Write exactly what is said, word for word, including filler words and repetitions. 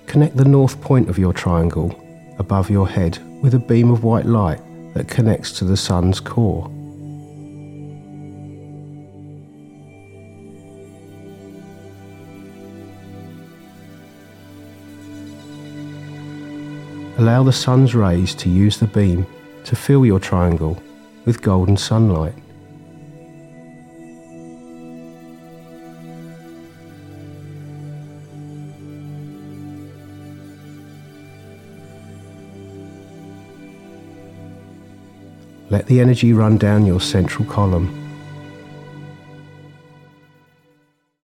Connect the north point of your triangle above your head with a beam of white light that connects to the sun's core. Allow the sun's rays to use the beam to fill your triangle with golden sunlight. Let the energy run down your central column,